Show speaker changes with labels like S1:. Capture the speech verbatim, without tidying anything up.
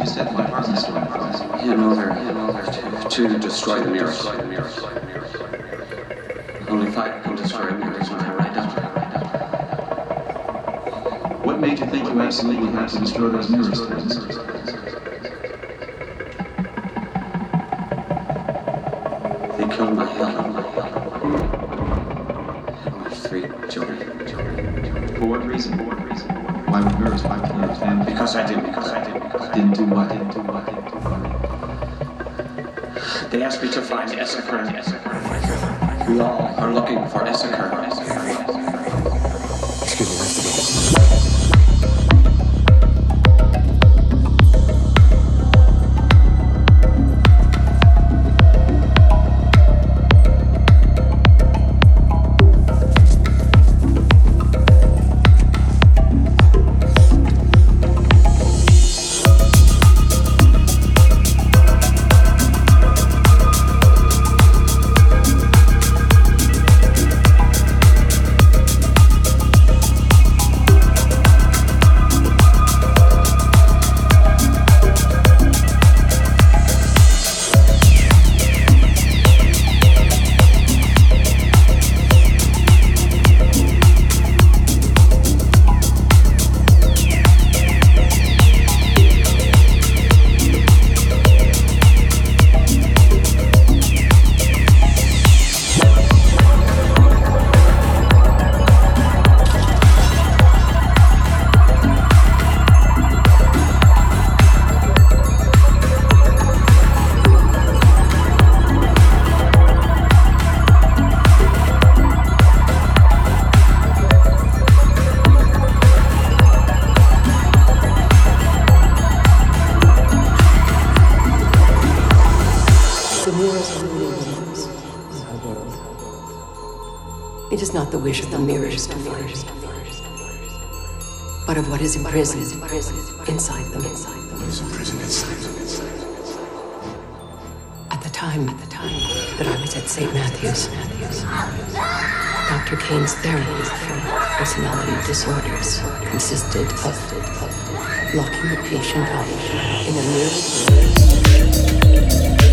S1: You said the department store.
S2: In order, in order to, to destroy the mirrors. Only fire can destroy mirrors when I write up.
S1: What made you think you absolutely had to destroy those mirrors?
S2: They killed my Helen. My three children.
S1: For what reason? For what reason? Why were mirrors? Why kill your family?
S2: Because I did. Because I did. Because I did.
S1: Didn't do what? Didn't do what? Didn't do what?
S2: They asked me to find Essaker. We all are looking for Essaker. Excuse me, I have to go.
S3: It is not the wish of the mirrors to find me, but of what is imprisoned inside them. At the time, at the time that I was at Saint Matthew's, Doctor Kane's therapy for personality disorders consisted of locking the patient up in a mirror.